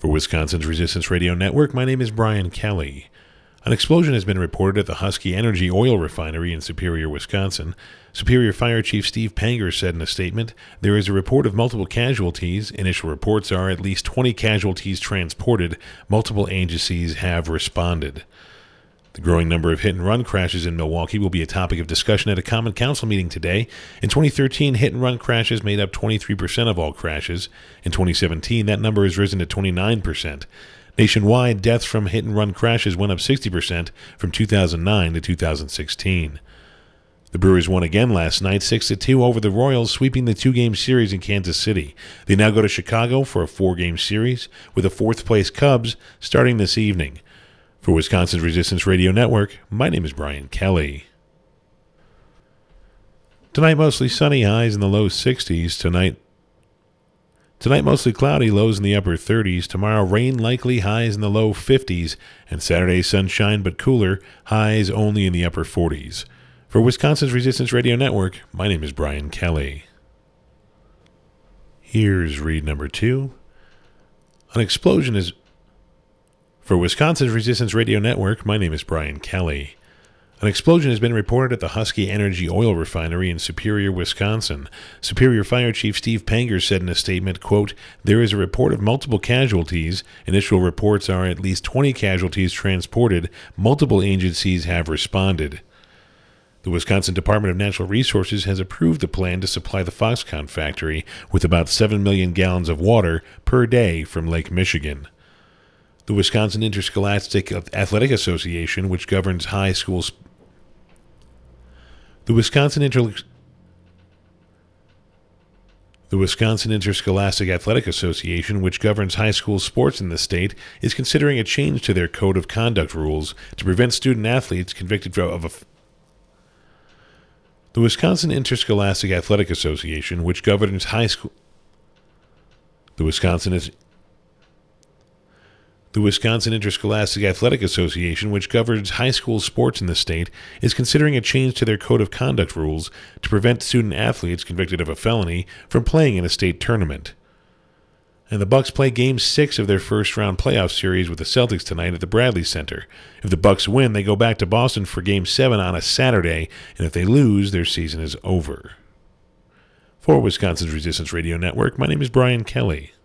For Wisconsin's Resistance Radio Network, my name is Brian Kelly. An explosion has been reported at the Husky Energy oil refinery in Superior, Wisconsin. Superior Fire Chief Steve Panger said in a statement, "There is a report of multiple casualties. Initial reports are at least 20 casualties transported. Multiple agencies have responded." The growing number of hit-and-run crashes in Milwaukee will be a topic of discussion at a Common Council meeting today. In 2013, hit-and-run crashes made up 23% of all crashes. In 2017, that number has risen to 29%. Nationwide, deaths from hit-and-run crashes went up 60% from 2009 to 2016. The Brewers won again last night, 6-2 over the Royals, sweeping the two-game series in Kansas City. They now go to Chicago for a four-game series with the fourth-place Cubs starting this evening. For Wisconsin's Resistance Radio Network, my name is Brian Kelly. Tonight, mostly sunny, highs in the low 60s. Tonight, mostly cloudy, lows in the upper 30s. Tomorrow, rain likely, highs in the low 50s. And Saturday, sunshine but cooler, highs only in the upper 40s. For Wisconsin's Resistance Radio Network, my name is Brian Kelly. Here's read number 2. For Wisconsin's Resistance Radio Network, my name is Brian Kelly. An explosion has been reported at the Husky Energy oil refinery in Superior, Wisconsin. Superior Fire Chief Steve Panger said in a statement, quote, "There is a report of multiple casualties. Initial reports are at least 20 casualties transported. Multiple agencies have responded." The Wisconsin Department of Natural Resources has approved the plan to supply the Foxconn factory with about 7 million gallons of water per day from Lake Michigan. The Wisconsin Interscholastic Athletic Association, which governs high schools, The Wisconsin Interscholastic Athletic Association, which governs high school sports in the state, is considering a change to their code of conduct rules to prevent student athletes convicted of The Wisconsin Interscholastic Athletic Association, which governs high school The Wisconsin Interscholastic Athletic Association, which governs high school sports in the state, is considering a change to their code of conduct rules to prevent student athletes convicted of a felony from playing in a state tournament. And the Bucks play Game 6 of their first-round playoff series with the Celtics tonight at the Bradley Center. If the Bucks win, they go back to Boston for Game 7 on a Saturday, and if they lose, their season is over. For Wisconsin's Resistance Radio Network, my name is Brian Kelly.